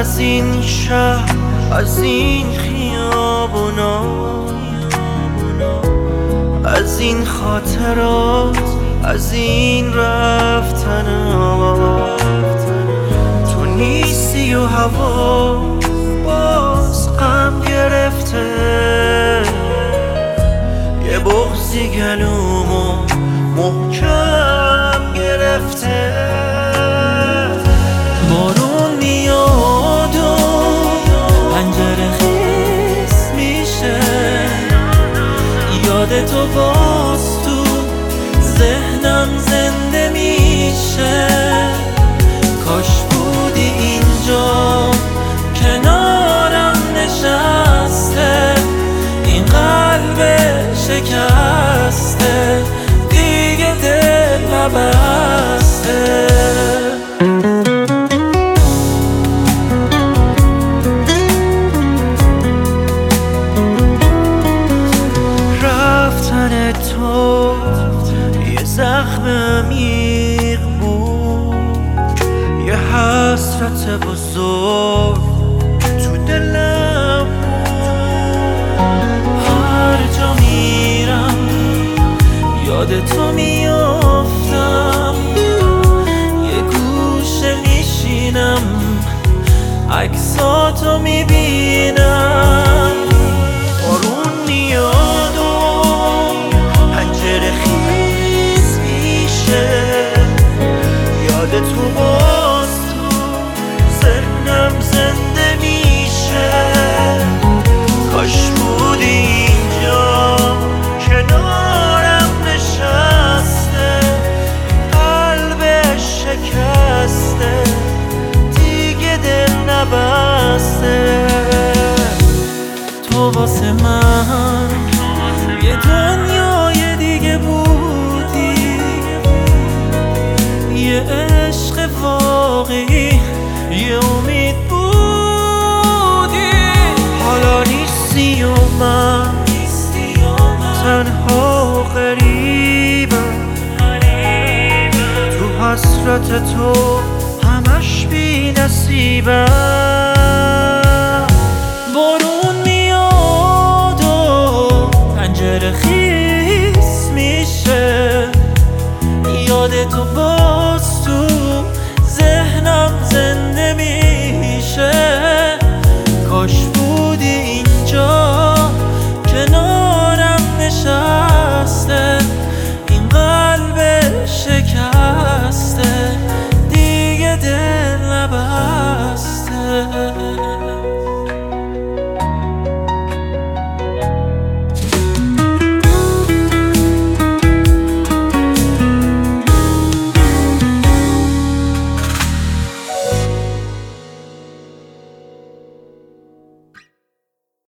از این شهر، از این خیابونا، از این خاطرات، از این رفتنا. تو نیستی و هوا باز غم گرفته، یه بغضی گلومو محکم گرفته. بارون میاد و پنجره خیس میشه، یاد تو باز تو ذهنم زنده میشه. کاش بودی اینجا کنارم نشسته، این قلب شکسته دیگه دل نبسته. رفتن تو یه زخم عمیق بود، یه حسرت بزرگ تو دلم بود. هر جا میرم یاد تو میافتم، یه گوشه میشینم عکساتو میبینم. بارون میاد و پنجره خیس میشه، یاد تو باز تو ذهنم زنده میشه. کاش بودی اینجا کنارم نشسته، قلبش شکسته دیگه دل نبسته. تو واسه من یه دنیای دیگه بودی، یه عشق واقعی، یه امید بودی. حالا نیستی و من تنها و غریبم، تو حسرت تو همش بی نصیبم. بارون میاد و پنجره خیس میشه، یاد تو